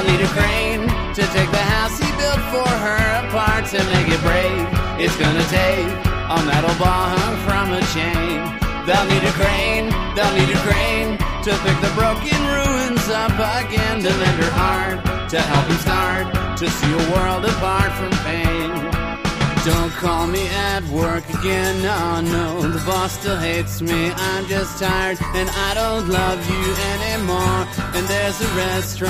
They'll need a crane to take the house he built for her apart to make it break. It's gonna take a metal bar hung from a chain. They'll need a crane to pick the broken ruins up again, to mend her heart, to help him start to see a world apart from pain. Don't call me at work again, oh no, the boss still hates me. I'm just tired and I don't love you anymore. And there's a restaurant